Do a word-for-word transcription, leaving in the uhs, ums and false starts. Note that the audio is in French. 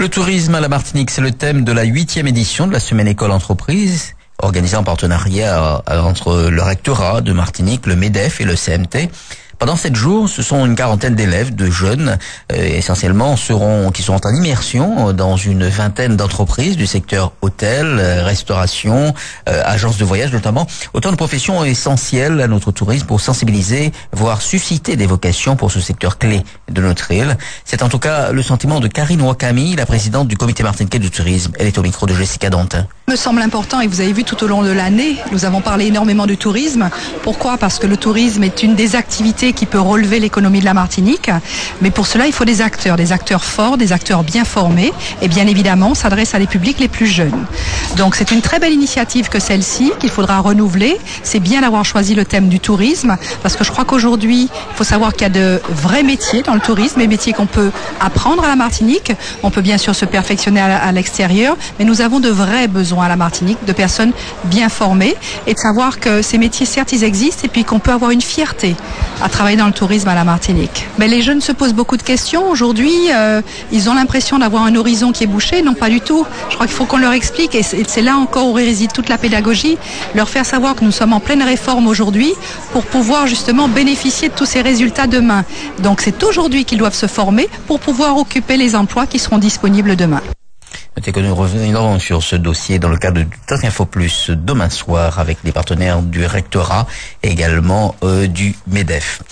Le tourisme à la Martinique, c'est le thème de la huitième édition de la Semaine École Entreprise, organisée en partenariat entre le rectorat de Martinique, le MEDEF et le C M T. Pendant sept jours, ce sont une quarantaine d'élèves, de jeunes, euh, essentiellement seront, qui seront en immersion dans une vingtaine d'entreprises du secteur hôtel, euh, restauration, euh, agences de voyage notamment. Autant de professions essentielles à notre tourisme pour sensibiliser, voire susciter des vocations pour ce secteur clé de notre île. C'est en tout cas le sentiment de Karine Wakami, la présidente du comité martiniquais du tourisme. Elle est au micro de Jessica Dantin. Me semble important, et vous avez vu tout au long de l'année, nous avons parlé énormément du tourisme. Pourquoi? Parce que le tourisme est une des activités qui peut relever l'économie de la Martinique. Mais pour cela, il faut des acteurs, des acteurs forts, des acteurs bien formés. Et bien évidemment, on s'adresse à des publics les plus jeunes. Donc c'est une très belle initiative que celle-ci, qu'il faudra renouveler. C'est bien d'avoir choisi le thème du tourisme, parce que je crois qu'aujourd'hui, il faut savoir qu'il y a de vrais métiers dans le tourisme, des métiers qu'on peut apprendre à la Martinique. On peut bien sûr se perfectionner à l'extérieur, mais nous avons de vrais besoins à la Martinique, de personnes bien formées, et de savoir que ces métiers, certes, ils existent, et puis qu'on peut avoir une fierté à travailler dans le tourisme à la Martinique. Mais les jeunes se posent beaucoup de questions. Aujourd'hui, euh, ils ont l'impression d'avoir un horizon qui est bouché. Non, pas du tout. Je crois qu'il faut qu'on leur explique, et c'est là encore où réside toute la pédagogie, leur faire savoir que nous sommes en pleine réforme aujourd'hui pour pouvoir justement bénéficier de tous ces résultats demain. Donc c'est aujourd'hui qu'ils doivent se former pour pouvoir occuper les emplois qui seront disponibles demain. Notez que nous reviendrons sur ce dossier dans le cadre du Talk Info Plus demain soir avec les partenaires du rectorat et également euh, du MEDEF.